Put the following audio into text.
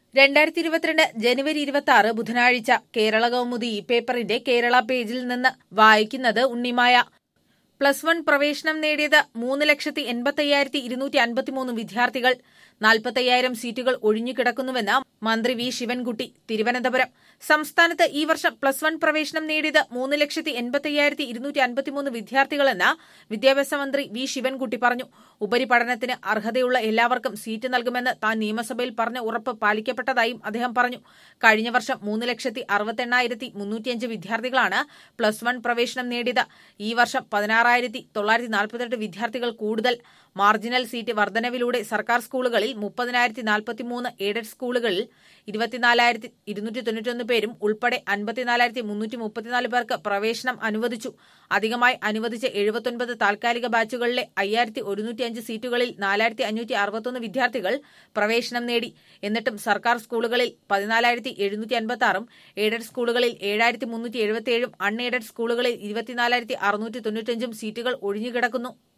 2022 ജനുവരി 26 ബുധനാഴ്ച കേരള കൗമുദി പേപ്പറിന്റെ കേരള പേജിൽ നിന്ന് വായിക്കുന്നത് ഉണ്ണിമായ. +1 പ്രവേശനം നേടിയത് 3,85,253 വിദ്യാർത്ഥികൾ. 45,000 സീറ്റുകൾ ഒഴിഞ്ഞുകിടക്കുന്നുവെന്ന് മന്ത്രി വി ശിവൻകുട്ടി. തിരുവനന്തപുരം. സംസ്ഥാനത്ത് ഈ വർഷം +1 പ്രവേശനം നേടിയത് 3,85,253 വിദ്യാർത്ഥികളെന്ന് വിദ്യാഭ്യാസ മന്ത്രി വി ശിവൻകുട്ടി പറഞ്ഞു. ഉപരിപഠനത്തിന് അർഹതയുള്ള എല്ലാവർക്കും സീറ്റ് നൽകുമെന്ന് താൻ നിയമസഭയിൽ പറഞ്ഞ ഉറപ്പ് പാലിക്കപ്പെട്ടതായും അദ്ദേഹം പറഞ്ഞു. കഴിഞ്ഞ വർഷം 3,68,305 വിദ്യാർത്ഥികളാണ് +1 പ്രവേശനം നേടിയത്. ഈ വർഷം 16,948 വിദ്യാർത്ഥികൾ കൂടുതൽ. മാർജിനൽ സീറ്റ് വർധനവിലൂടെ സർക്കാർ സ്കൂളുകളിൽ 30,043, എയ്ഡഡ് സ്കൂളുകളിൽ 24,291 പേരും ഉൾപ്പെടെ 54,334 പേർക്ക് പ്രവേശനം അനുവദിച്ചു. അധികമായി അനുവദിച്ച 79 താൽക്കാലിക ബാച്ചുകളിലെ 5,105 സീറ്റുകളിൽ 4,561 വിദ്യാർത്ഥികൾ പ്രവേശനം നേടി. എന്നിട്ടും സർക്കാർ സ്കൂളുകളിൽ 14,756, എയ്ഡഡ് സ്കൂളുകളിൽ 7,377, അൺ എയ്ഡഡ് സ്കൂളുകളിൽ 24,695 സീറ്റുകൾ ഒഴിഞ്ഞുകിടക്കുന്നു.